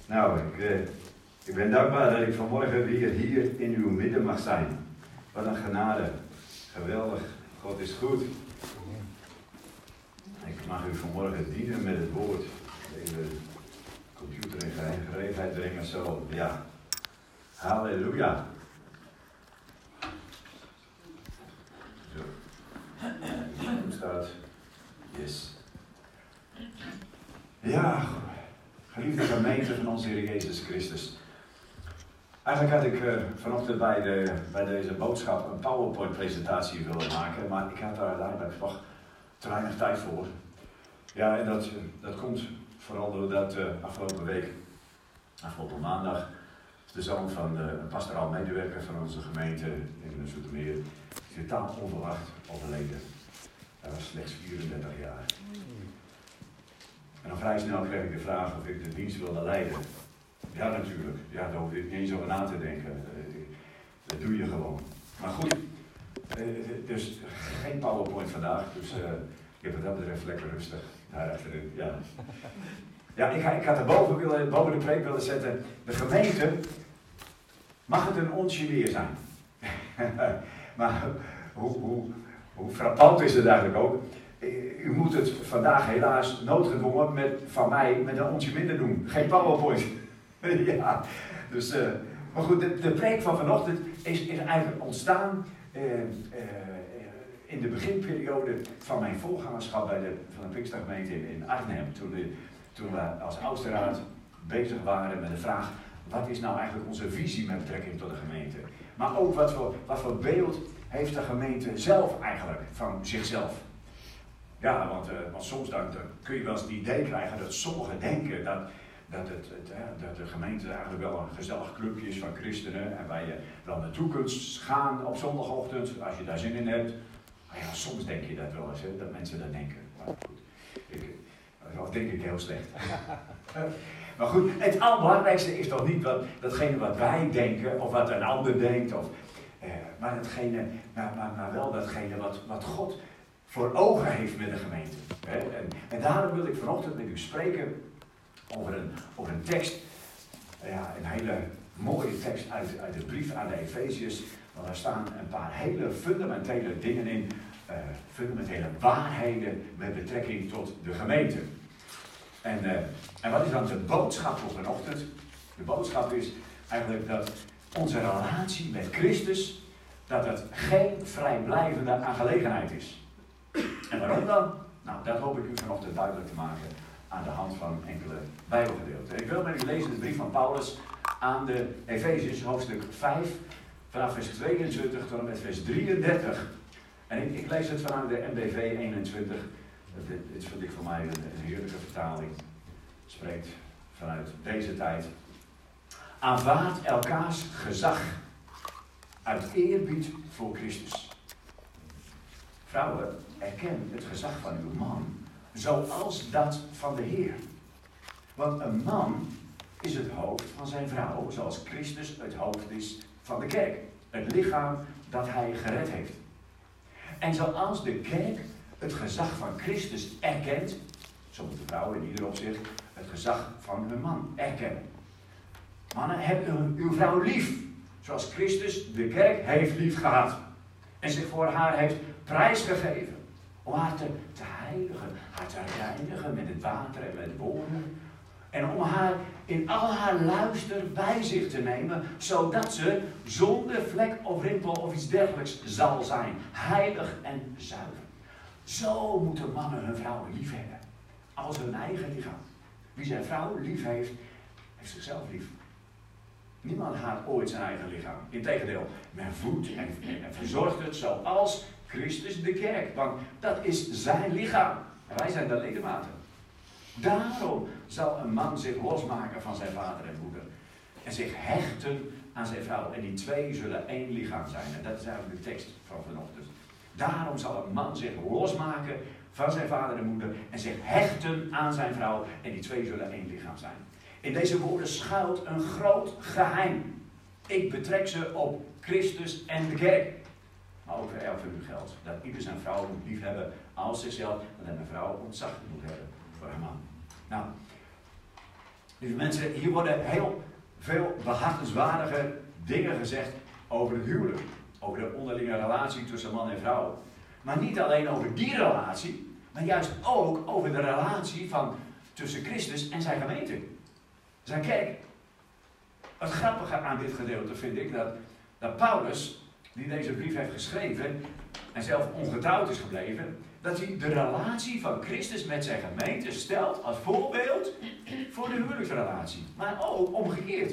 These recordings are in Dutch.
Nou, ik ben dankbaar dat ik vanmorgen weer hier in uw midden mag zijn. Wat een genade. Geweldig. God is goed. Ik mag u vanmorgen dienen met het woord. Even de computer in gereedheid brengen. Zo, ja. Halleluja. Zo. Hoe staat? Yes. Ja, geliefde gemeente van onze Heer Jezus Christus. Eigenlijk had ik vanochtend bij deze boodschap een PowerPoint-presentatie willen maken, maar ik had daar uiteindelijk toch te weinig tijd voor. Ja, en dat komt vooral doordat afgelopen maandag, de zoon van een pastoraal medewerker van onze gemeente in Zoetermeer is totaal onverwacht overleden. Hij was slechts 34 jaar. En dan vrij snel kreeg ik de vraag of ik de dienst wilde leiden. Ja, natuurlijk. Ja, daar hoef je niet eens over na te denken. Dat doe je gewoon. Maar goed, dus geen PowerPoint vandaag. Dus ik heb het dat betreft lekker rustig daar achterin. Ja, ja ik had er boven de preek willen zetten. De gemeente, mag het een onsje weer zijn? Maar hoe frappant is het eigenlijk ook? U moet het vandaag helaas noodgedwongen van mij met een onsje minder doen. Geen PowerPoint. Ja, dus, maar goed, de preek van vanochtend is eigenlijk ontstaan in de beginperiode van mijn voorgangerschap van de Pinkstergemeente in Arnhem. Toen we als oudste raad bezig waren met de vraag, wat is nou eigenlijk onze visie met betrekking tot de gemeente? Maar ook wat voor beeld heeft de gemeente zelf eigenlijk van zichzelf? Ja, want soms dan kun je wel eens het idee krijgen dat sommigen denken dat de gemeente eigenlijk wel een gezellig clubje is van christenen en waar je wel naartoe kunt gaan op zondagochtend als je daar zin in hebt. Maar ja, soms denk je dat wel eens, hè, dat mensen dat denken. Maar goed, dat denk ik heel slecht. Maar goed, het allerbelangrijkste is toch niet datgene wat wij denken of wat een ander denkt, maar wel datgene wat God voor ogen heeft met de gemeente. En daarom wil ik vanochtend met u spreken over een tekst, een hele mooie tekst uit de brief aan de Efeziërs. Want daar staan een paar hele fundamentele dingen in, fundamentele waarheden met betrekking tot de gemeente. En wat is dan de boodschap voor vanochtend? De boodschap is eigenlijk dat onze relatie met Christus, dat het geen vrijblijvende aangelegenheid is. En waarom dan? Nou, dat hoop ik u vanochtend duidelijk te maken aan de hand van enkele Bijbelgedeelten. Ik wil met u lezen de brief van Paulus aan de Efeziërs, hoofdstuk 5, vanaf vers 22 tot en met vers 33. En ik lees het vanuit de NBV 21. Dit vind ik voor mij een heerlijke vertaling. Het spreekt vanuit deze tijd. Aanvaard elkaars gezag uit eerbied voor Christus. Vrouwen, erken het gezag van uw man, zoals dat van de Heer. Want een man is het hoofd van zijn vrouw, zoals Christus het hoofd is van de kerk. Het lichaam dat hij gered heeft. En zoals de kerk het gezag van Christus erkent, zo moet de vrouw in ieder opzicht het gezag van hun man erkennen. Mannen, heb uw vrouw lief, zoals Christus de kerk heeft lief gehad. En zich voor haar heeft prijsgegeven. Om haar te heiligen, haar te reinigen met het water en met het woorden. En om haar in al haar luister bij zich te nemen, zodat ze zonder vlek of rimpel of iets dergelijks zal zijn. Heilig en zuiver. Zo moeten mannen hun vrouwen lief hebben. Als hun eigen lichaam. Wie zijn vrouw lief heeft, heeft zichzelf lief. Niemand haat ooit zijn eigen lichaam. Integendeel, men voedt en verzorgt het zoals Christus de kerk. Want dat is zijn lichaam. En wij zijn de ledematen. Daarom zal een man zich losmaken van zijn vader en moeder. En zich hechten aan zijn vrouw. En die twee zullen één lichaam zijn. En dat is eigenlijk de tekst van vanochtend. Daarom zal een man zich losmaken van zijn vader en moeder. En zich hechten aan zijn vrouw. En die twee zullen één lichaam zijn. In deze woorden schuilt een groot geheim. Ik betrek ze op Christus en de kerk. Maar ook voor elk van u geldt. Dat ieder zijn vrouw moet lief hebben als zichzelf. En dat een vrouw ontzag moet hebben voor haar man. Nou, Lieve mensen, hier worden heel veel behartenswaardige dingen gezegd over het huwelijk. Over de onderlinge relatie tussen man en vrouw. Maar niet alleen over die relatie, maar juist ook over de relatie tussen Christus en zijn gemeente. Zijn kerk. Het grappige aan dit gedeelte vind ik dat Paulus, die deze brief heeft geschreven en zelf ongetrouwd is gebleven, dat hij de relatie van Christus met zijn gemeente stelt als voorbeeld voor de huwelijksrelatie. Maar ook omgekeerd.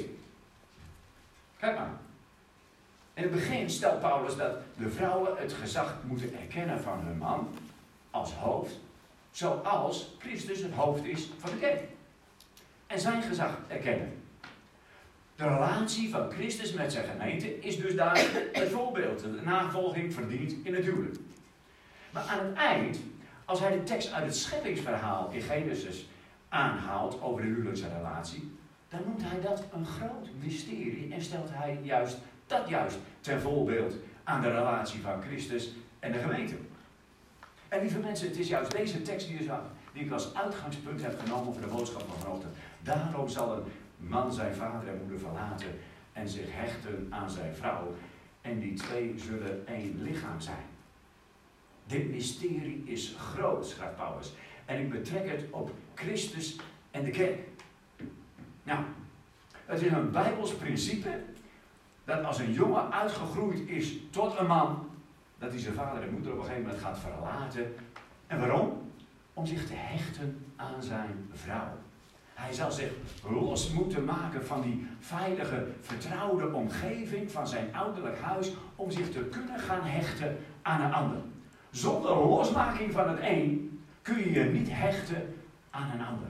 Kijk maar. In het begin stelt Paulus dat de vrouwen het gezag moeten erkennen van hun man als hoofd, zoals Christus het hoofd is van de kerk. En zijn gezag erkennen. De relatie van Christus met zijn gemeente is dus daar het voorbeeld. De navolging verdient in het huwelijk. Maar aan het eind, als hij de tekst uit het scheppingsverhaal in Genesis aanhaalt over de huwelijksrelatie, dan noemt hij dat een groot mysterie en stelt hij juist ten voorbeeld aan de relatie van Christus en de gemeente. En lieve mensen, het is juist deze tekst die ik als uitgangspunt heb genomen voor de boodschap van vanochtend. Daarom zal een man zijn vader en moeder verlaten en zich hechten aan zijn vrouw. En die twee zullen één lichaam zijn. Dit mysterie is groot, schrijft Paulus. En ik betrek het op Christus en de kerk. Nou, het is een Bijbels principe dat als een jongen uitgegroeid is tot een man, dat hij zijn vader en moeder op een gegeven moment gaat verlaten. En waarom? Om zich te hechten aan zijn vrouw. Hij zal zich los moeten maken van die veilige, vertrouwde omgeving van zijn ouderlijk huis, om zich te kunnen gaan hechten aan een ander. Zonder losmaking van het een kun je je niet hechten aan een ander.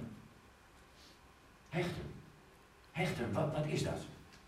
Hechten. Hechten, wat is dat?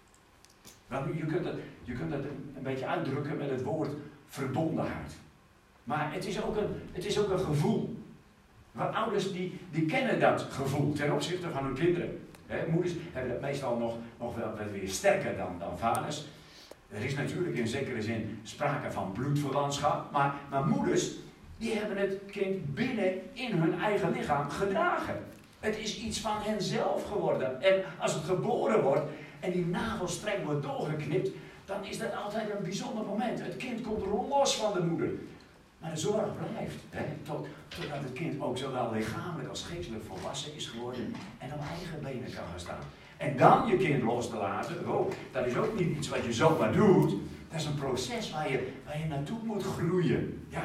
Je kunt het een beetje uitdrukken met het woord verbondenheid. Maar het is ook een gevoel. Maar ouders die kennen dat gevoel ten opzichte van hun kinderen. Moeders hebben dat meestal nog wel weer sterker dan vaders. Er is natuurlijk in zekere zin sprake van bloedverwantschap. Maar moeders die hebben het kind binnen in hun eigen lichaam gedragen. Het is iets van henzelf geworden. En als het geboren wordt en die navelstreng wordt doorgeknipt, dan is dat altijd een bijzonder moment. Het kind komt los van de moeder. Maar de zorg blijft, totdat het kind ook zowel lichamelijk als geestelijk volwassen is geworden en op eigen benen kan gaan staan. En dan je kind los te laten, dat is ook niet iets wat je zomaar doet. Dat is een proces waar je naartoe moet groeien. Ja.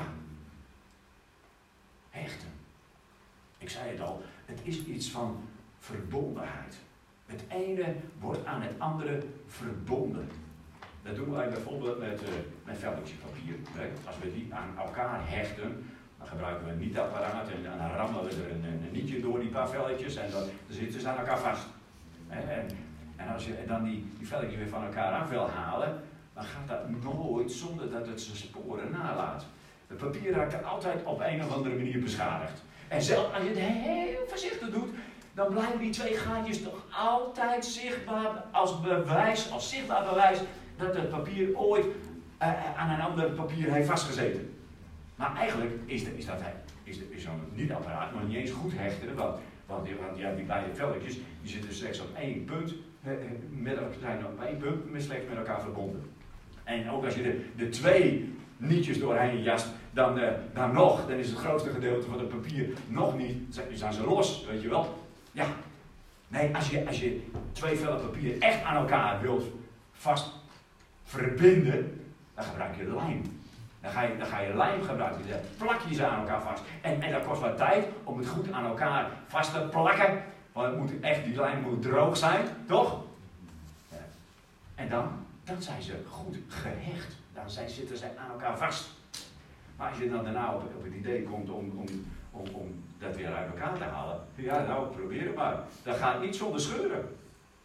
Hechten. Ik zei het al, het is iets van verbondenheid. Het ene wordt aan het andere verbonden. Dat doen wij bijvoorbeeld met velletjes papier. Als we die aan elkaar hechten, dan gebruiken we een nietapparaat en dan rammen we er een nietje door die paar velletjes en dan zitten ze aan elkaar vast. En als je dan die velletjes weer van elkaar af wil halen, dan gaat dat nooit zonder dat het zijn sporen nalaat. Het papier raakt er altijd op een of andere manier beschadigd. En zelfs als je het heel voorzichtig doet, dan blijven die twee gaatjes toch altijd zichtbaar als zichtbaar bewijs dat het papier ooit aan een ander papier heeft vastgezeten. Maar eigenlijk is zo'n niet-apparaat nog niet eens goed hechten, want die beide velletjes die zitten slechts op één punt, zijn op één punt slechts met elkaar verbonden. En ook als je de twee nietjes doorheen jast, dan is het grootste gedeelte van het papier nog niet, zijn ze los, weet je wel. Ja, nee, als je twee vellen papier echt aan elkaar wilt vast verbinden, dan gebruik je lijm. Dan ga je lijm gebruiken. Dan plak je ze aan elkaar vast. En dat kost wat tijd om het goed aan elkaar vast te plakken. Want die lijm moet droog zijn, toch? Ja. En dan zijn ze goed gehecht. Dan zitten ze aan elkaar vast. Maar als je dan daarna op het idee komt om dat weer uit elkaar te halen. Ja, nou, probeer het maar. Dat gaat niet zonder scheuren.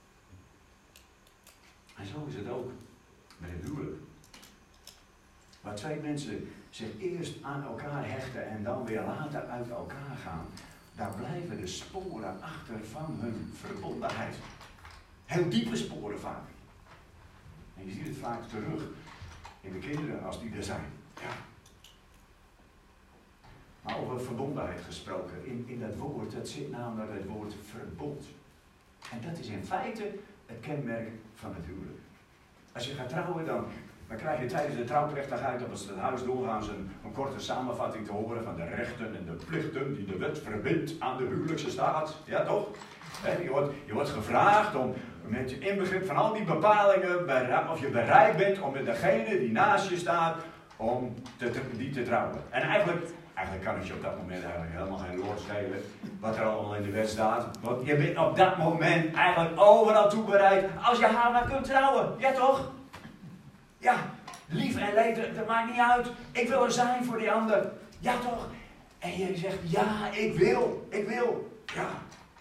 En zo is het ook met het huwelijk. Waar twee mensen zich eerst aan elkaar hechten en dan weer later uit elkaar gaan, daar blijven de sporen achter van hun verbondenheid. Heel diepe sporen vaak. En je ziet het vaak terug in de kinderen als die er zijn. Ja. Maar over verbondenheid gesproken, in dat woord, dat zit namelijk het woord verbond. En dat is in feite het kenmerk van het huwelijk. Als je gaat trouwen, dan krijg je tijdens de trouwplechtigheid op het stadhuis doorgaans een korte samenvatting te horen van de rechten en de plichten die de wet verbindt aan de huwelijkse staat. Ja, toch? Je wordt gevraagd om met je inbegrip van al die bepalingen, of je bereid bent om met degene die naast je staat, om die te trouwen. En eigenlijk kan het je op dat moment eigenlijk helemaal geen lor schelen wat er allemaal in de wet staat. Want je bent op dat moment eigenlijk overal toe bereid als je haar maar kunt trouwen. Ja toch? Ja, lief en leed, dat maakt niet uit. Ik wil er zijn voor die ander. Ja toch? En je zegt, ja, ik wil. Ja.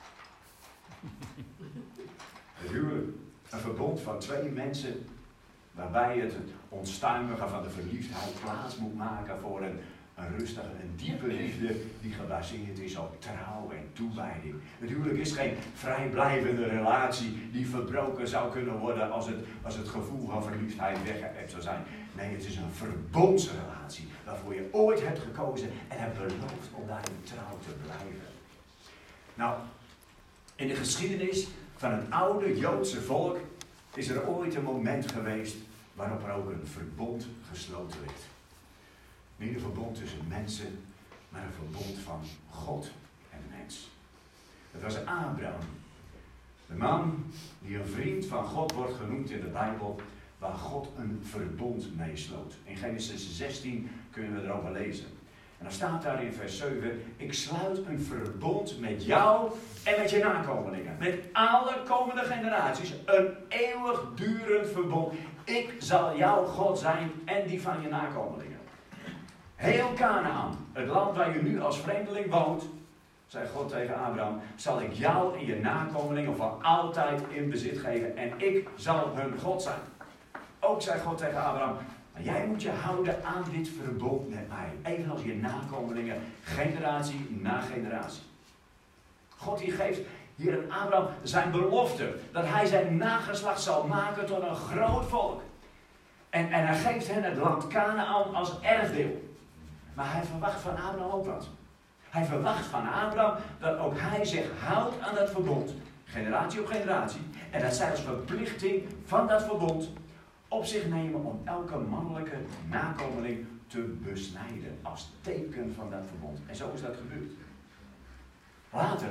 Het huwelijk, een verbond van twee mensen, waarbij het onstuimige van de verliefdheid plaats moet maken voor een rustige en diepe liefde die gebaseerd is op trouw en toewijding. Het huwelijk is geen vrijblijvende relatie die verbroken zou kunnen worden als het gevoel van verliefdheid weggeëpt zou zijn. Nee, het is een verbondsrelatie waarvoor je ooit hebt gekozen en hebt beloofd om daarin trouw te blijven. Nou, in de geschiedenis van het oude Joodse volk is er ooit een moment geweest waarop er ook een verbond gesloten werd. Niet een verbond tussen mensen, maar een verbond van God en mens. Het was Abraham, de man die een vriend van God wordt genoemd in de Bijbel, waar God een verbond mee sloot. In Genesis 16 kunnen we erover lezen. En dan staat daar in vers 7, ik sluit een verbond met jou en met je nakomelingen. Met alle komende generaties. Een eeuwigdurend verbond. Ik zal jouw God zijn en die van je nakomelingen. Heel Kanaan, het land waar je nu als vreemdeling woont, zei God tegen Abraham, zal ik jou en je nakomelingen voor altijd in bezit geven en ik zal hun God zijn. Ook zei God tegen Abraham, maar jij moet je houden aan dit verbond met mij, evenals je nakomelingen, generatie na generatie. God die geeft hier aan Abraham zijn belofte, dat hij zijn nageslacht zal maken tot een groot volk. En hij geeft hen het land Kanaan als erfdeel. Maar hij verwacht van Abraham ook wat. Hij verwacht van Abraham dat ook hij zich houdt aan dat verbond. Generatie op generatie. En dat zij als verplichting van dat verbond op zich nemen om elke mannelijke nakomeling te besnijden. Als teken van dat verbond. En zo is dat gebeurd. Later,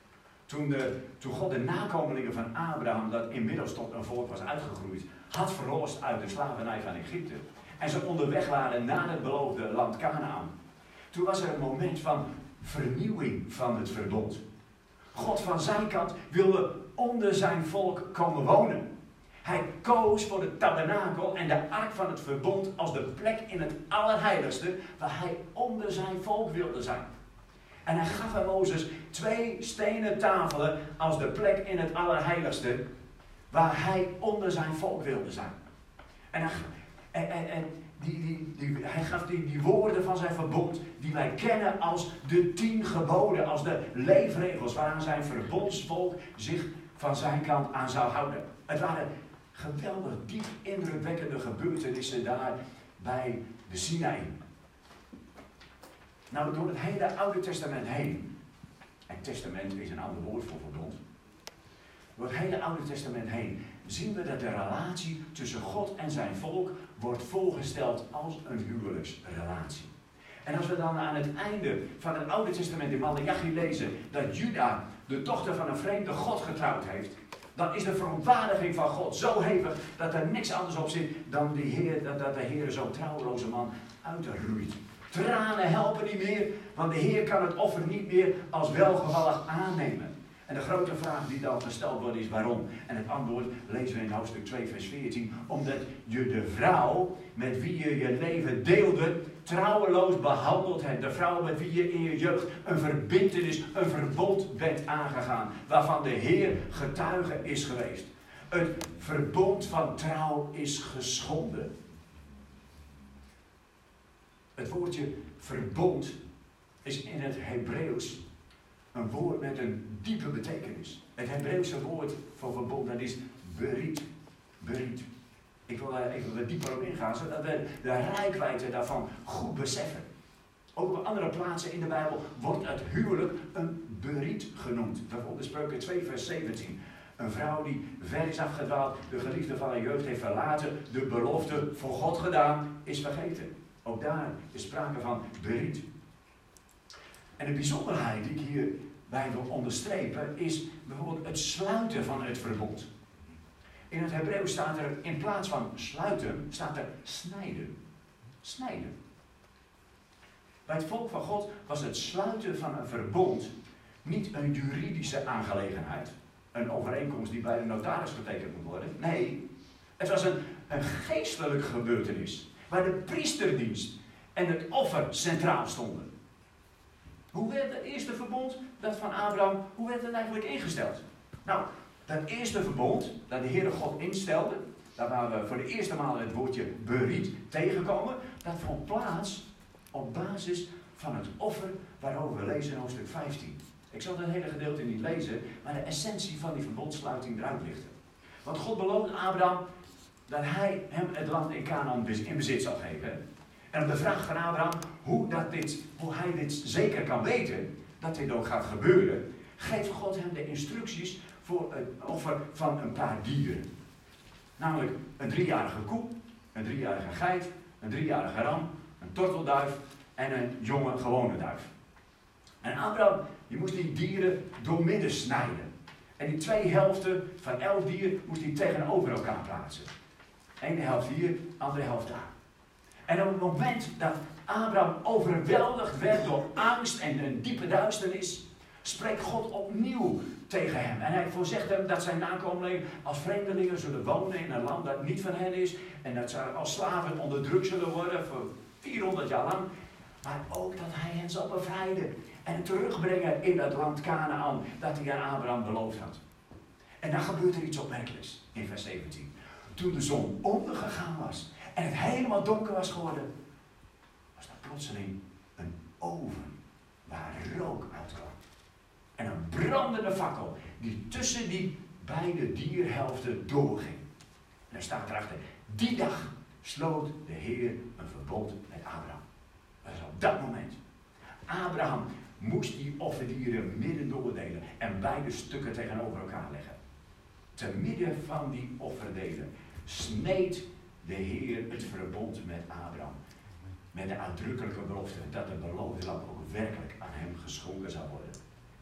toen God de nakomelingen van Abraham, dat inmiddels tot een volk was uitgegroeid, had verlost uit de slavernij van Egypte. En ze onderweg waren naar het beloofde land Kanaan. Toen was er een moment van vernieuwing van het verbond. God van zijn kant wilde onder zijn volk komen wonen. Hij koos voor de tabernakel en de ark van het verbond als de plek in het allerheiligste waar hij onder zijn volk wilde zijn. En hij gaf aan Mozes 2 stenen tafelen als de plek in het allerheiligste waar hij onder zijn volk wilde zijn. En hij gaf die woorden van zijn verbond, die wij kennen als de 10 geboden, als de leefregels waaraan zijn verbondsvolk zich van zijn kant aan zou houden. Het waren geweldig diep indrukwekkende gebeurtenissen daar bij de Sinaï. Nou, door het hele Oude Testament heen, en testament is een ander woord voor verbond, door het hele Oude Testament heen zien we dat de relatie tussen God en zijn volk wordt voorgesteld als een huwelijksrelatie. En als we dan aan het einde van het Oude Testament in Maleachi lezen dat Juda de dochter van een vreemde God getrouwd heeft, dan is de verontwaardiging van God zo hevig dat er niks anders op zit dan dat de Heer zo'n trouweloze man uitroeit. Tranen helpen niet meer, want de Heer kan het offer niet meer als welgevallig aannemen. En de grote vraag die dan gesteld wordt is waarom? En het antwoord lezen we in hoofdstuk 2 vers 14. Omdat je de vrouw met wie je je leven deelde trouweloos behandeld hebt. De vrouw met wie je in je jeugd een verbintenis, een verbond bent aangegaan. Waarvan de Heer getuige is geweest. Het verbond van trouw is geschonden. Het woordje verbond is in het Hebreeuws een woord met een diepe betekenis. Het Hebreeuwse woord voor verbond, dat is berit. Berit. Ik wil daar even wat dieper op ingaan, zodat we de reikwijdte daarvan goed beseffen. Ook op andere plaatsen in de Bijbel wordt het huwelijk een berit genoemd. Bijvoorbeeld Spreuken 2 vers 17. Een vrouw die ver is afgedwaald, de geliefde van haar jeugd heeft verlaten, de belofte voor God gedaan, is vergeten. Ook daar is sprake van beriet. En de bijzonderheid die ik hierbij wil onderstrepen is bijvoorbeeld het sluiten van het verbond. In het Hebreeuws staat er in plaats van sluiten, staat er snijden. Snijden. Bij het volk van God was het sluiten van een verbond niet een juridische aangelegenheid. Een overeenkomst die bij de notaris getekend moet worden. Nee, het was een geestelijke gebeurtenis. Waar de priesterdienst en het offer centraal stonden. Hoe werd het eerste verbond, dat van Abraham, hoe werd het eigenlijk ingesteld? Nou, dat eerste verbond dat de Heere God instelde, daar waar we voor de eerste maal het woordje beriet tegenkomen, dat vond plaats op basis van het offer waarover we lezen in hoofdstuk 15. Ik zal dat hele gedeelte niet lezen, maar de essentie van die verbondssluiting eruit lichten. Want God belooft Abraham dat hij hem het land in Canaan in bezit zal geven. En op de vraag van Abraham hoe hij dit zeker kan weten, dat dit ook gaat gebeuren, geeft God hem de instructies voor het offer van een paar dieren. Namelijk een 3-jarige koe, een 3-jarige geit, een 3-jarige ram, een tortelduif en een jonge gewone duif. En Abraham, die moest die dieren doormidden snijden. En die 2 helften van elk dier moest hij tegenover elkaar plaatsen. Ene helft hier, andere helft daar. En op het moment dat Abraham overweldigd werd door angst en een diepe duisternis, spreekt God opnieuw tegen hem. En hij voorzegt hem dat zijn nakomelingen als vreemdelingen zullen wonen in een land dat niet van hen is. En dat ze als slaven onderdrukt zullen worden voor 400 jaar lang. Maar ook dat hij hen zal bevrijden en terugbrengen in het land Canaan dat hij aan Abraham beloofd had. En dan gebeurt er iets opmerkelijks in vers 17. Toen de zon ondergegaan was en het helemaal donker was geworden, was er plotseling een oven waar rook uitkwam. En een brandende fakkel die tussen die beide dierhelften doorging. En er staat erachter, die dag sloot de Heer een verbond met Abraham. Dat is op dat moment. Abraham moest die offerdieren midden doordelen en beide stukken tegenover elkaar leggen. Te midden van die offerdelen sneed de Heer het verbond met Abraham. Met de uitdrukkelijke belofte dat het beloofde land ook werkelijk aan hem geschonken zou worden.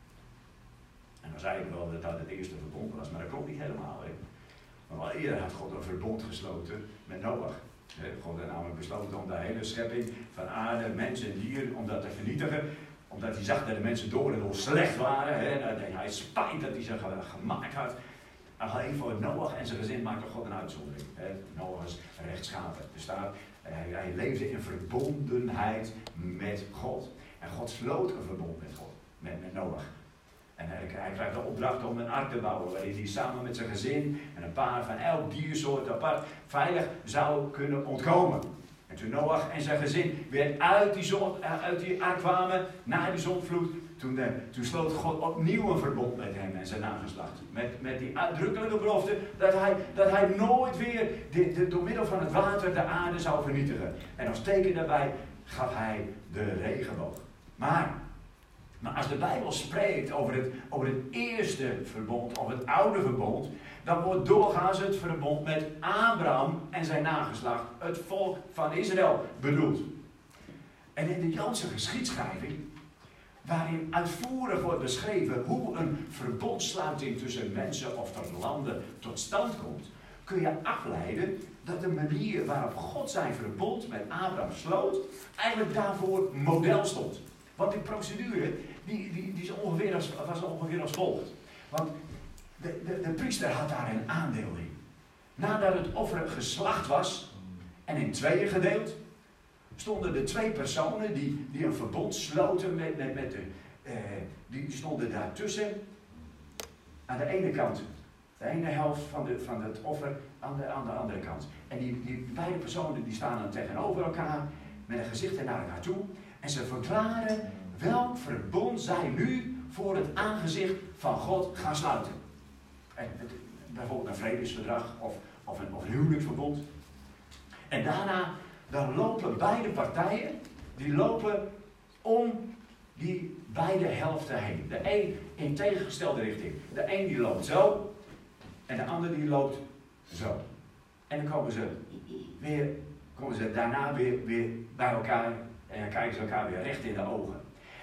En dan zei ik wel dat dat het eerste verbond was, maar dat klopt niet helemaal. Hè. Maar al eerder had God een verbond gesloten met Noach. God had namelijk besloten om de hele schepping van aarde, mens en dier, om dat te vernietigen. Omdat hij zag dat de mensen door en door slecht waren. Hè. Hij spijt dat hij ze gemaakt had. Alleen voor Noach en zijn gezin maakte God een uitzondering. Noach was rechtschapen. Er staat, hij leefde in verbondenheid met God. En God sloot een verbond met God, met Noach. En hij krijgt de opdracht om een ark te bouwen, waarin hij samen met zijn gezin en een paar van elk diersoort apart veilig zou kunnen ontkomen. En toen Noach en zijn gezin weer uit die ark kwamen, na die zondvloed, toen sloot God opnieuw een verbond met hem en zijn nageslacht. Met die uitdrukkelijke belofte dat hij nooit weer door middel van het water de aarde zou vernietigen. En als teken daarbij gaf hij de regenboog. Maar als de Bijbel spreekt over het eerste verbond, of het oude verbond, dan wordt doorgaans het verbond met Abraham en zijn nageslacht, het volk van Israël, bedoeld. En in de Joodse geschiedschrijving, waarin uitvoerig wordt beschreven hoe een verbondssluiting tussen mensen of landen tot stand komt, kun je afleiden dat de manier waarop God zijn verbond met Abraham sloot, eigenlijk daarvoor model stond. Want die procedure die was ongeveer als volgt. Want de priester had daar een aandeel in. Nadat het offer geslacht was en in 2 gedeeld, stonden de 2 personen die een verbond sloten die stonden daartussen. Aan de ene kant, de ene helft van het offer, aan de andere kant. En die beide personen die staan dan tegenover elkaar, met een gezicht naar elkaar toe. En ze verklaren welk verbond zij nu voor het aangezicht van God gaan sluiten. Bijvoorbeeld een vredesverdrag of een huwelijksverbond. En daarna dan lopen beide partijen, die lopen om die beide helften heen. De een in tegengestelde richting. De een die loopt zo en de ander die loopt zo. En dan komen ze daarna weer bij elkaar en dan kijken ze elkaar weer recht in de ogen.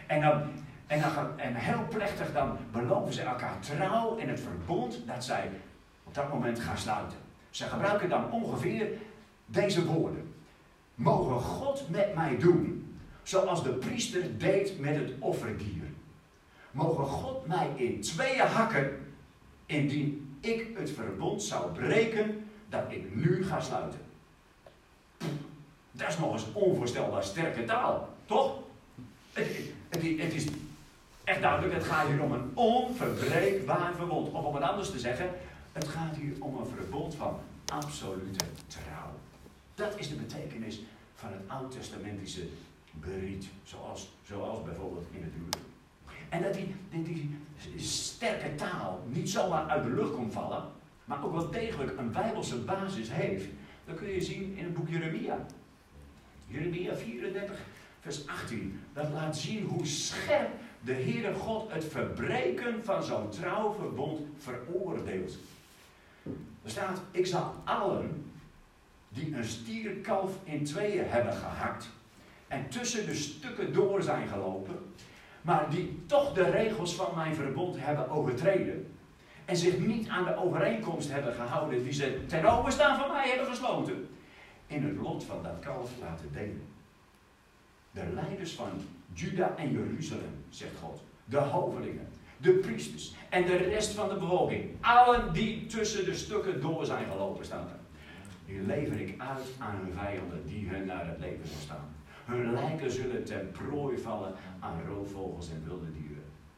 En heel plechtig dan beloven ze elkaar trouw in het verbond dat zij op dat moment gaan sluiten. Ze gebruiken dan ongeveer deze woorden. Mogen God met mij doen zoals de priester deed met het offerdier. Mogen God mij in tweeën hakken indien ik het verbond zou breken dat ik nu ga sluiten. Dat is nog eens onvoorstelbaar sterke taal, toch? Het is echt duidelijk, het gaat hier om een onverbreekbaar verbond. Of om het anders te zeggen, het gaat hier om een verbond van absolute trouw. Dat is de betekenis van het oud-testamentische beriet, zoals bijvoorbeeld in het huwelijk. En dat die sterke taal niet zomaar uit de lucht komt vallen, maar ook wel degelijk een bijbelse basis heeft. Dat kun je zien in het boek Jeremia. Jeremia 34, vers 18. Dat laat zien hoe scherp de Heere God het verbreken van zo'n trouwverbond veroordeelt. Er staat, ik zal allen die een stierkalf in tweeën hebben gehakt en tussen de stukken door zijn gelopen, maar die toch de regels van mijn verbond hebben overtreden en zich niet aan de overeenkomst hebben gehouden die ze ten overstaan van mij hebben gesloten, in het lot van dat kalf laten delen. De leiders van Juda en Jeruzalem, zegt God, de hovelingen, de priesters en de rest van de bevolking, allen die tussen de stukken door zijn gelopen, staat er. Die lever ik uit aan hun vijanden die hun naar het leven zal staan. Hun lijken zullen ten prooi vallen aan roofvogels en wilde dieren.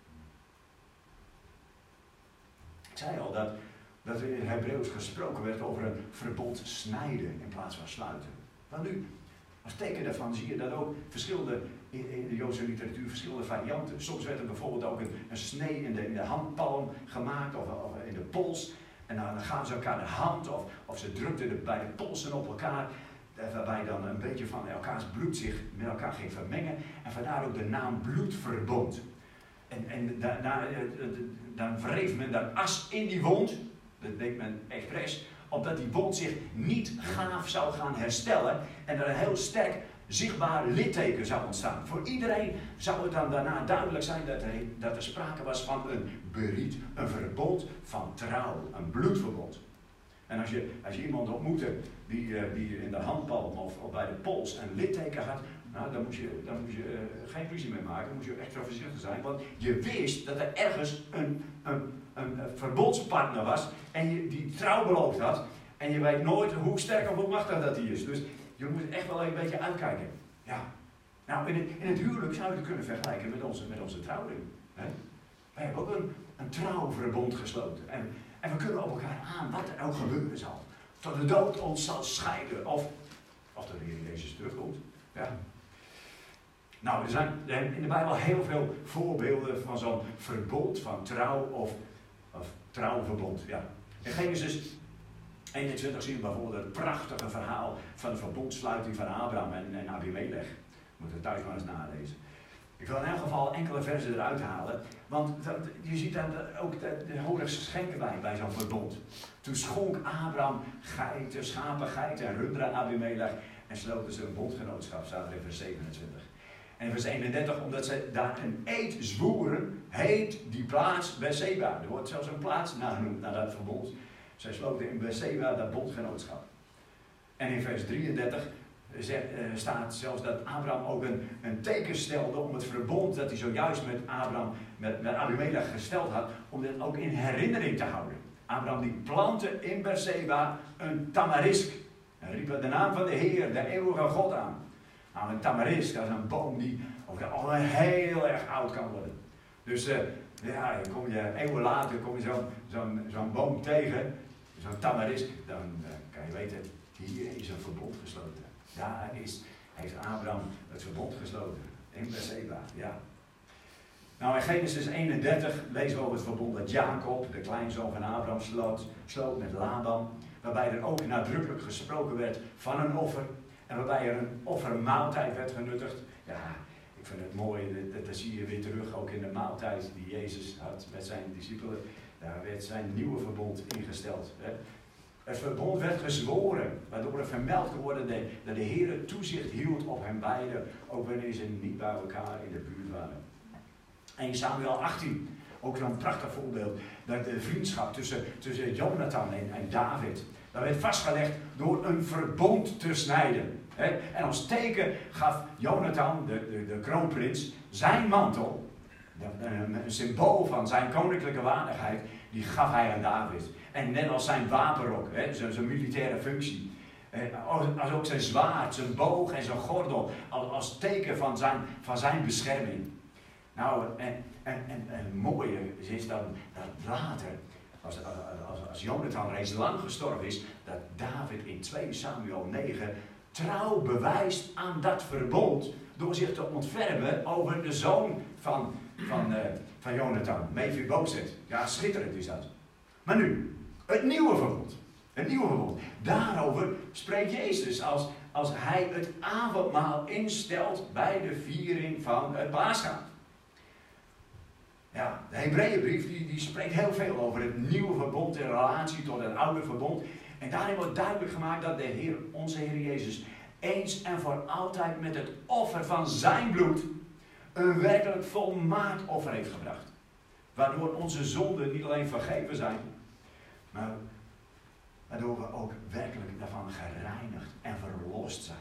Ik zei al dat er in het Hebreeuws gesproken werd over een verbond snijden in plaats van sluiten. Maar nu, als teken daarvan zie je dat ook verschillende, in de Joodse literatuur, verschillende varianten. Soms werd er bijvoorbeeld ook een snee in de handpalm gemaakt of in de pols. En dan gaven ze elkaar de hand of ze drukten bij de polsen op elkaar. Waarbij dan een beetje van elkaars bloed zich met elkaar ging vermengen. En vandaar ook de naam bloedverbond. En dan wreef men daar as in die wond. Dat deed men expres. Opdat die wond zich niet gaaf zou gaan herstellen. En er een heel sterk zichtbaar litteken zou ontstaan. Voor iedereen zou het dan daarna duidelijk zijn dat er sprake was van een beriet. Een verbond van trouw. Een bloedverbond. En als je iemand ontmoette die in de handpalm of bij de pols een litteken had, nou, dan moet je geen ruzie mee maken, dan moet je extra voorzichtig zijn, want je wist dat er ergens een verbondspartner was en die trouw beloofd had en je weet nooit hoe sterk of hoe machtig dat die is. Dus je moet echt wel een beetje uitkijken. Ja. Nou, in het huwelijk zou je het kunnen vergelijken met onze trouwring. Hè? Wij hebben ook een trouwverbond gesloten. En we kunnen op elkaar aan wat er ook gebeuren zal. Tot de dood ons zal scheiden. Of de Heer Jezus terugkomt. Ja. Nou, er zijn in de Bijbel heel veel voorbeelden van zo'n verbond van trouw of trouwverbond. Ja. In Genesis 21 zien we bijvoorbeeld het prachtige verhaal van de verbondsluiting van Abraham en Abimelech. Moet het thuis maar eens nalezen. Ik wil in elk geval enkele versen eruit halen, want je ziet dan ook de horen schenken bij zo'n verbond. Toen schonk Abraham geiten, schapen, geiten en runderen aan Abimelech en sloten ze een bondgenootschap, staat er in vers 27. En in vers 31, omdat ze daar een eed zwoeren, heet die plaats Beerseba. Er wordt zelfs een plaats nagenoemd naar dat verbond. Zij sloten in Beerseba dat bondgenootschap. En in vers 33 staat zelfs dat Abraham ook een teken stelde om het verbond dat hij zojuist met Abimelech gesteld had, om dit ook in herinnering te houden. Abraham die plantte in Beerseba een tamarisk en riep de naam van de Heer, de eeuwige God aan. Nou, een tamarisk, dat is een boom die ook al heel erg oud kan worden. Dus eeuwen later kom je zo'n boom tegen, zo'n tamarisk, dan kan je weten, hier is een verbond gesloten. Daar heeft Abraham het verbond gesloten. In Beerseba, ja. Nou, in Genesis 31 lezen we over het verbond dat Jacob, de kleinzoon van Abraham, sloot met Laban. Waarbij er ook nadrukkelijk gesproken werd van een offer. En waarbij er een offermaaltijd werd genuttigd. Ja, ik vind het mooi, dat zie je weer terug ook in de maaltijd die Jezus had met zijn discipelen. Daar werd zijn nieuwe verbond ingesteld. Hè. Het verbond werd gezworen, waardoor er vermeld geworden dat de Heer toezicht hield op hen beiden, ook wanneer ze niet bij elkaar in de buurt waren. 1 Samuel 18, ook een prachtig voorbeeld, dat de vriendschap tussen Jonathan en David, dat werd vastgelegd door een verbond te snijden. En als teken gaf Jonathan, de kroonprins, zijn mantel, een symbool van zijn koninklijke waardigheid, die gaf hij aan David. En net als zijn wapenrok, zijn militaire functie. Als ook zijn zwaard, zijn boog en zijn gordel, als teken van zijn bescherming. Nou, en het mooie is dan dat later, als Jonathan reeds lang gestorven is, dat David in 2 Samuel 9 trouw bewijst aan dat verbond door zich te ontfermen over de zoon van Jonathan, Mephibosheth. Ja, schitterend is dat. Maar nu, het nieuwe verbond. Het nieuwe verbond. Daarover spreekt Jezus als hij het avondmaal instelt bij de viering van het Paascha. Ja, de Hebreeënbrief die spreekt heel veel over het nieuwe verbond in relatie tot het oude verbond. En daarin wordt duidelijk gemaakt dat onze Heer Jezus eens en voor altijd met het offer van zijn bloed een werkelijk volmaakt offer heeft gebracht. Waardoor onze zonden niet alleen vergeven zijn, maar waardoor we ook werkelijk daarvan gereinigd en verlost zijn.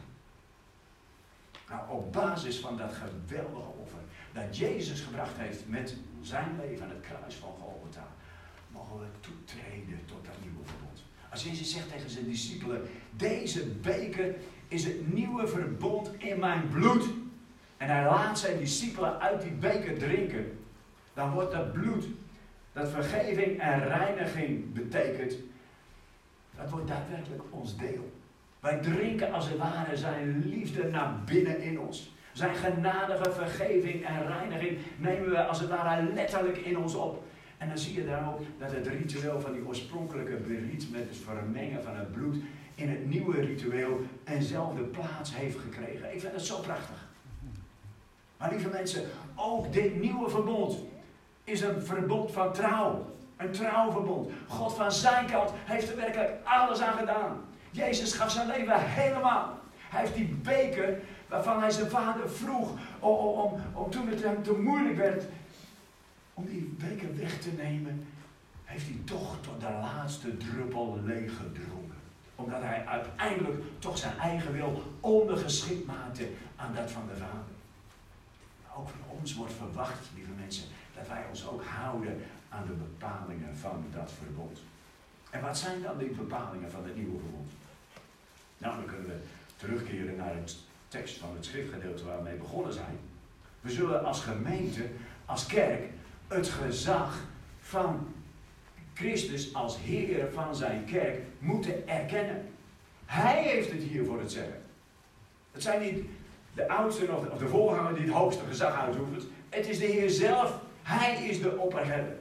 Nou, op basis van dat geweldige offer dat Jezus gebracht heeft met zijn leven aan het kruis van Golgotha, mogen we toetreden tot dat nieuwe verbond. Als Jezus zegt tegen zijn discipelen, deze beker is het nieuwe verbond in mijn bloed. En hij laat zijn discipelen uit die beker drinken. Dan wordt dat bloed, dat vergeving en reiniging betekent, dat wordt daadwerkelijk ons deel. Wij drinken als het ware zijn liefde naar binnen in ons. Zijn genadige vergeving en reiniging nemen we als het ware letterlijk in ons op. En dan zie je dan ook dat het ritueel van die oorspronkelijke beriet met het vermengen van het bloed in het nieuwe ritueel eenzelfde plaats heeft gekregen. Ik vind het zo prachtig. Maar lieve mensen, ook dit nieuwe verbond is een verbond van trouw. Een trouwverbond. God van zijn kant heeft er werkelijk alles aan gedaan. Jezus gaf zijn leven helemaal. Hij heeft die beker waarvan hij zijn vader vroeg om toen het hem te moeilijk werd om die beker weg te nemen, heeft hij toch tot de laatste druppel leeg gedronken. Omdat hij uiteindelijk toch zijn eigen wil ondergeschikt maakte aan dat van de vader. Ook van ons wordt verwacht, lieve mensen, dat wij ons ook houden aan de bepalingen van dat verbond. En wat zijn dan die bepalingen van het nieuwe verbond? Nou, dan kunnen we terugkeren naar het tekst van het schriftgedeelte waar we mee begonnen zijn. We zullen als gemeente, als kerk, het gezag van Christus als Heer van zijn kerk moeten erkennen. Hij heeft het hier voor het zeggen. Het zijn niet de oudsten of de voorganger die het hoogste gezag uitoefent. Het is de Heer zelf. Hij is de opperherder.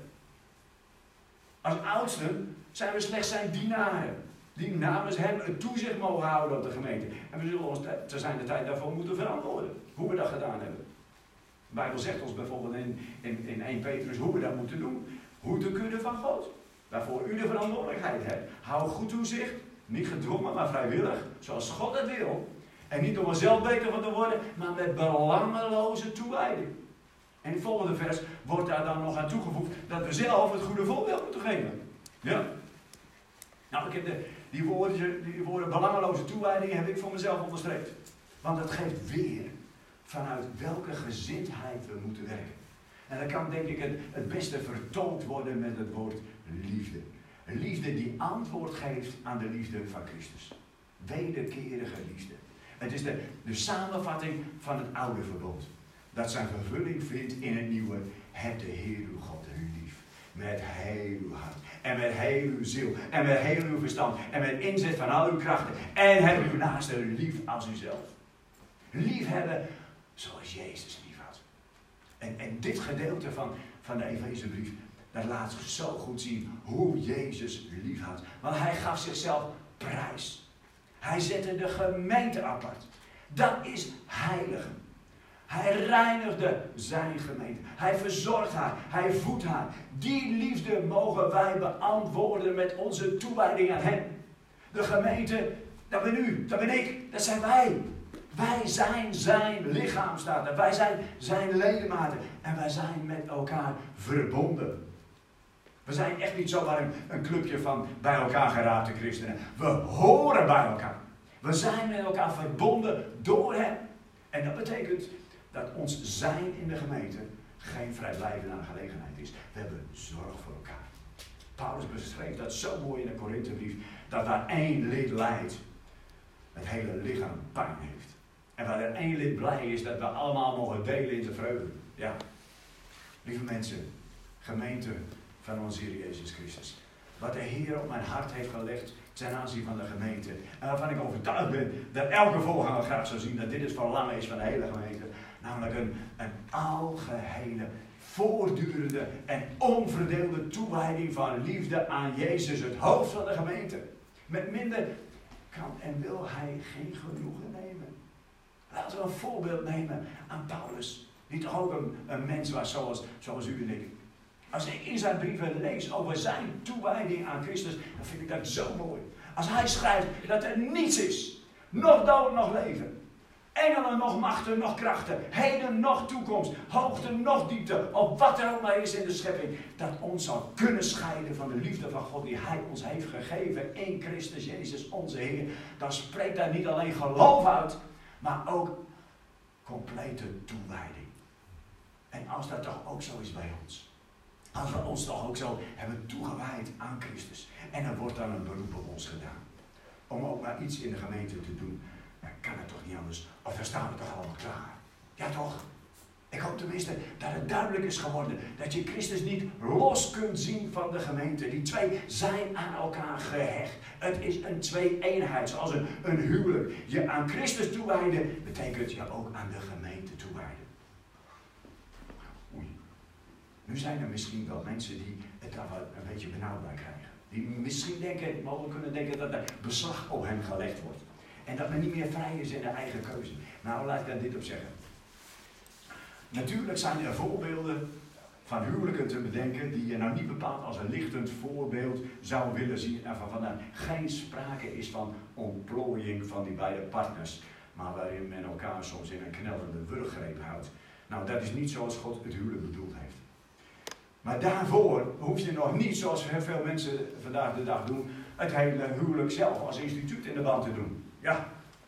Als oudsten zijn we slechts zijn dienaren. Die namens hem het toezicht mogen houden op de gemeente. En we zullen ons te zijn de tijd daarvoor moeten verantwoorden. Hoe we dat gedaan hebben. De Bijbel zegt ons bijvoorbeeld in 1 Petrus hoe we dat moeten doen. Hoe te kunnen van God. Waarvoor u de verantwoordelijkheid hebt. Hou goed toezicht. Niet gedwongen, maar vrijwillig. Zoals God het wil. En niet om er zelf beter van te worden, maar met belangeloze toewijding. En in het volgende vers wordt daar dan nog aan toegevoegd dat we zelf het goede voorbeeld moeten geven. Ja. Nou, ik heb die woorden belangeloze toewijding heb ik voor mezelf onderstreept. Want dat geeft weer vanuit welke gezindheid we moeten werken. En dat kan denk ik het beste vertoond worden met het woord liefde. Een liefde die antwoord geeft aan de liefde van Christus. Wederkerige liefde. Het is de samenvatting van het oude verbond. Dat zijn vervulling vindt in het nieuwe. Heb de Heer uw God lief. Met heel uw hart. En met heel uw ziel. En met heel uw verstand. En met inzet van al uw krachten. En heb uw naaste lief als uzelf. Lief hebben zoals Jezus lief had. En dit gedeelte van de Efezebrief, dat laat zo goed zien hoe Jezus lief had. Want hij gaf zichzelf prijs. Hij zette de gemeente apart. Dat is heiligen. Hij reinigde zijn gemeente. Hij verzorgt haar. Hij voedt haar. Die liefde mogen wij beantwoorden met onze toewijding aan hem. De gemeente, dat ben u, dat ben ik, dat zijn wij. Wij zijn zijn lichaam, staat er. Wij zijn zijn ledematen. En wij zijn met elkaar verbonden. We zijn echt niet zomaar een clubje van bij elkaar geraapte christenen. We horen bij elkaar. We zijn met elkaar verbonden door hem. En dat betekent dat ons zijn in de gemeente geen vrijblijvende aangelegenheid is. We hebben zorg voor elkaar. Paulus beschreef dat zo mooi in de Korinthebrief. Dat waar één lid lijdt, het hele lichaam pijn heeft. En waar er één lid blij is, dat we allemaal mogen delen in de vreugde. Ja, lieve mensen, gemeente van onze Heer Jezus Christus. Wat de Heer op mijn hart heeft gelegd ten aanzien van de gemeente. En waarvan ik overtuigd ben dat elke voorganger graag zou zien dat dit het verlangen is van de hele gemeente. Namelijk een algehele, voortdurende en onverdeelde toewijding van liefde aan Jezus, het hoofd van de gemeente. Met minder kan en wil hij geen genoegen nemen. Laten we een voorbeeld nemen aan Paulus. Die toch ook een mens was zoals u en ik. Als ik in zijn brieven lees over zijn toewijding aan Christus, dan vind ik dat zo mooi. Als hij schrijft dat er niets is, nog dood, nog leven. Engelen, nog machten, nog krachten. Heden, nog toekomst. Hoogte, nog diepte. Op wat er ook maar is in de schepping. Dat ons zal kunnen scheiden van de liefde van God die hij ons heeft gegeven in Christus Jezus onze Heer. Dan spreekt daar niet alleen geloof uit, maar ook complete toewijding. En als dat toch ook zo is bij ons. Als we ons toch ook zo hebben toegewijd aan Christus. En er wordt dan een beroep op ons gedaan. Om ook maar iets in de gemeente te doen. Dan kan het toch niet anders. Of dan staan we toch allemaal klaar. Ja toch? Ik hoop tenminste dat het duidelijk is geworden. Dat je Christus niet los kunt zien van de gemeente. Die twee zijn aan elkaar gehecht. Het is een twee-eenheid. Zoals een huwelijk. Je aan Christus toewijden betekent je ook aan de gemeente toewijden. Nu zijn er misschien wel mensen die het daar wel een beetje benauwd bij krijgen. Die misschien mogelijk kunnen denken dat er beslag op hen gelegd wordt. En dat men niet meer vrij is in de eigen keuze. Nou, laat ik daar dit op zeggen. Natuurlijk zijn er voorbeelden van huwelijken te bedenken die je nou niet bepaald als een lichtend voorbeeld zou willen zien. En waarvan er geen sprake is van ontplooiing van die beide partners. Maar waarin men elkaar soms in een knellende wurggreep houdt. Nou, dat is niet zoals God het huwelijk bedoeld heeft. Maar daarvoor hoef je nog niet, zoals veel mensen vandaag de dag doen, het hele huwelijk zelf als instituut in de band te doen. Ja.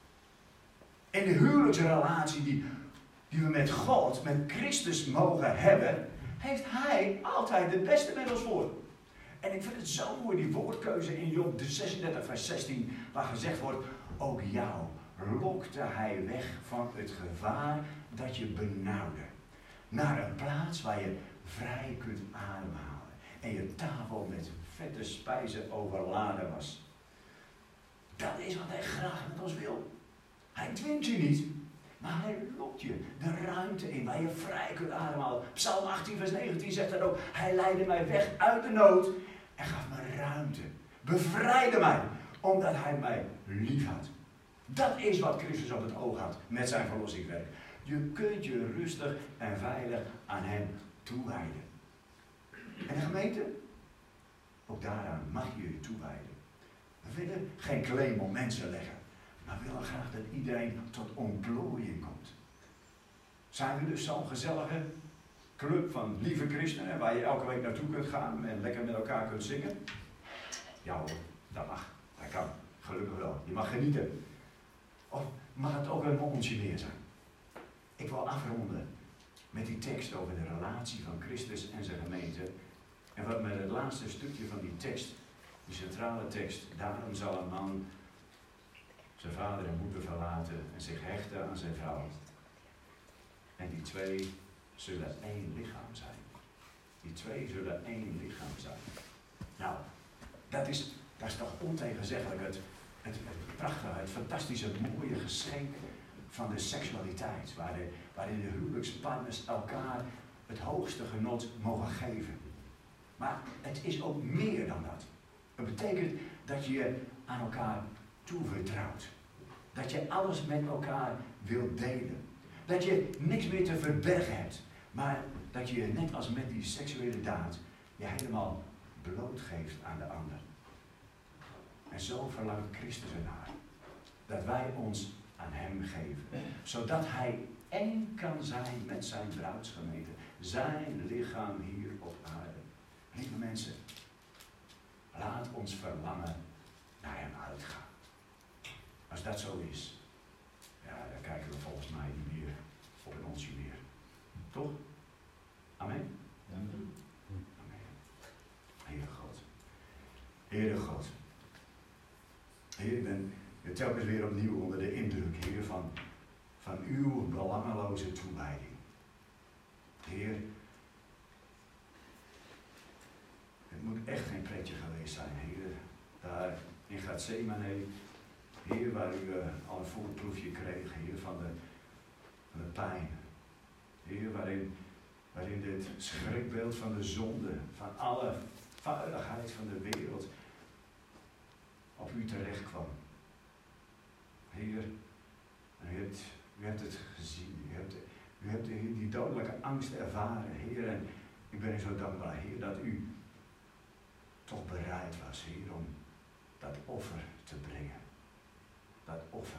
In de huwelijksrelatie die we met God, met Christus mogen hebben, heeft Hij altijd het beste met ons voor. En ik vind het zo mooi, die woordkeuze in Job 36 vers 16, waar gezegd wordt, ook jou lokte Hij weg van het gevaar dat je benauwde. Naar een plaats waar je vrij kunt ademhalen. En je tafel met vette spijzen overladen was. Dat is wat hij graag met ons wil. Hij dwingt je niet. Maar hij lokt je de ruimte in waar je vrij kunt ademhalen. Psalm 18 vers 19 zegt dat ook. Hij leidde mij weg uit de nood. En gaf me ruimte. Bevrijdde mij. Omdat hij mij lief had. Dat is wat Christus op het oog had met zijn verlossingswerk. Je kunt je rustig en veilig aan hem toewijden. En de gemeente? Ook daaraan mag je je toewijden. We willen geen claim op mensen leggen. Maar we willen graag dat iedereen tot ontplooiing komt. Zijn we dus zo'n gezellige club van lieve christenen waar je elke week naartoe kunt gaan en lekker met elkaar kunt zingen? Ja hoor, dat mag. Dat kan. Gelukkig wel. Je mag genieten. Of mag het ook een mondje meer zijn? Ik wil afronden met die tekst over de relatie van Christus en zijn gemeente. En wat met het laatste stukje van die tekst, die centrale tekst, daarom zal een man zijn vader en moeder verlaten en zich hechten aan zijn vrouw. En die twee zullen één lichaam zijn. Die twee zullen één lichaam zijn. Nou, dat is toch ontegenzeggelijk het prachtige, het fantastische, mooie geschenk van de seksualiteit. Waarin de huwelijkspartners elkaar het hoogste genot mogen geven. Maar het is ook meer dan dat. Het betekent dat je aan elkaar toevertrouwt. Dat je alles met elkaar wilt delen. Dat je niks meer te verbergen hebt. Maar dat je net als met die seksuele daad je helemaal blootgeeft aan de ander. En zo verlangt Christus ernaar. Dat wij ons aan hem geven. Zodat hij één kan zijn met zijn bruidsgemeente. Zijn lichaam hier op aarde. Lieve mensen, laat ons verlangen naar hem uitgaan. Als dat zo is, ja, dan kijken we volgens mij niet meer op een onsje meer. Toch? Amen? Amen. Heere God. Heere God. Heer, ik ben telkens weer opnieuw onder de indruk, Heer, van uw belangeloze toewijding. Heer, het moet echt geen pretje geweest zijn, Heer. Daar in Gethsemane, Heer, waar u al een voorproefje kreeg, Heer, van de pijn. Heer, waarin dit schrikbeeld van de zonde, van alle vuiligheid van de wereld op u terecht kwam. Heer, u hebt het gezien, u hebt die dodelijke angst ervaren, Heer, en ik ben u zo dankbaar, Heer, dat u toch bereid was, Heer, om dat offer te brengen. Dat offer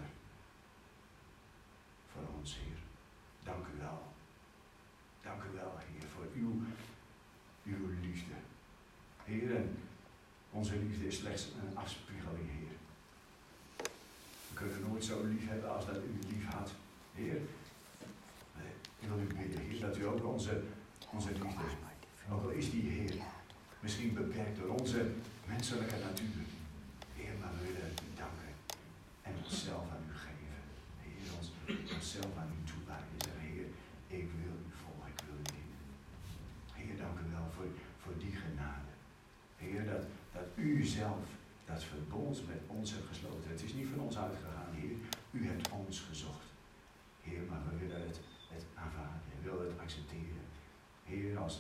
voor ons, Heer. Dank u wel. Dank u wel, Heer, voor uw liefde. Heer, en onze liefde is slechts een afspiegeling, Heer. We kunnen nooit zo lief hebben als dat u lief had, Heer. Ik wil u bidden, Heer, dat u ook onze liefde, ook al is die, Heer, misschien beperkt door onze menselijke natuur. Heer, maar we willen u danken en onszelf aan u geven. Heer, onszelf aan u toewijden. Zeggen, Heer, ik wil u volgen, ik wil u dienen. Heer, dank u wel voor die genade. Heer, dat u zelf dat verbond met ons hebt gesloten. Het is niet van ons uitgegaan, Heer. U hebt ons gezocht. Heer, maar we willen het aanvaarden. We willen het accepteren. Heer, als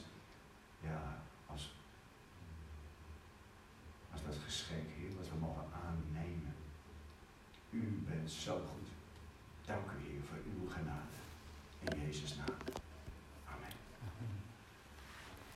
dat geschenk, Heer, wat we mogen aannemen. U bent zo goed. Dank u, Heer, voor uw genade. In Jezus' naam.